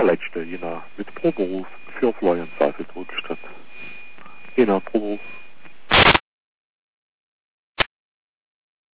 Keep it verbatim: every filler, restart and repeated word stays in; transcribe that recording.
allerletzte, jener mit Proberuf für Florian Seifel zurückgestellt. Jener Proberuf